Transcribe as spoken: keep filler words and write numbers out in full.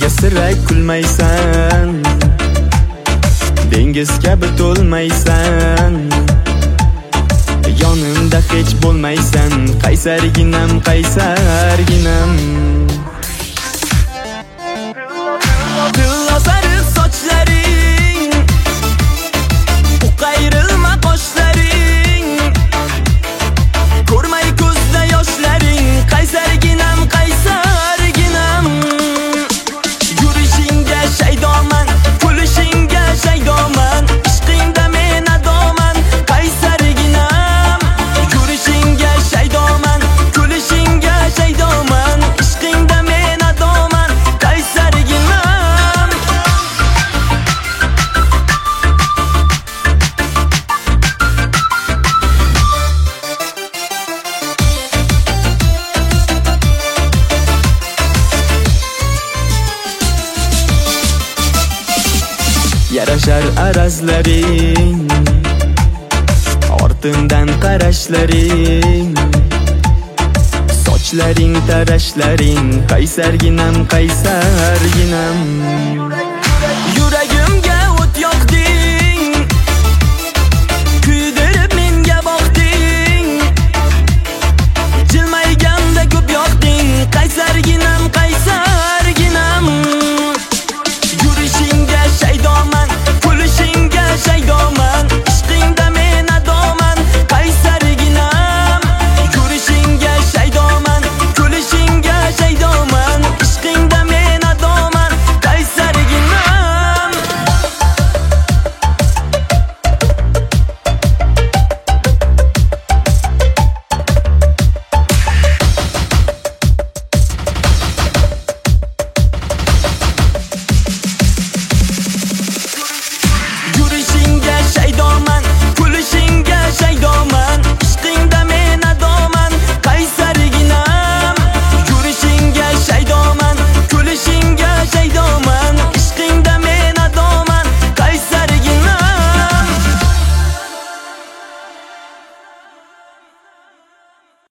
Nega sira kulmaysan? Dengiz kabi to'lmaysan. Yonimda hech bo'lmaysan. Qaysarginam, qaysarginam. Dillo sariq sochlaring, u qayrilma qoshlaring, ko'rmay ko'zda yoshlaring. Qaysarginam, qaysarginam. Yurishingga shaydoman, kulishingga shaydoman, ishqingda men adoman. Qaysarginam. Yurishingga shaydoman, kulishingga shaydoman, ishqingda men adoman. Qaysarginam. Yarashar arazlaring, ortimdan qarashlaring, sochlaring, tarashlaring. Qaysarginam, qaysarginam.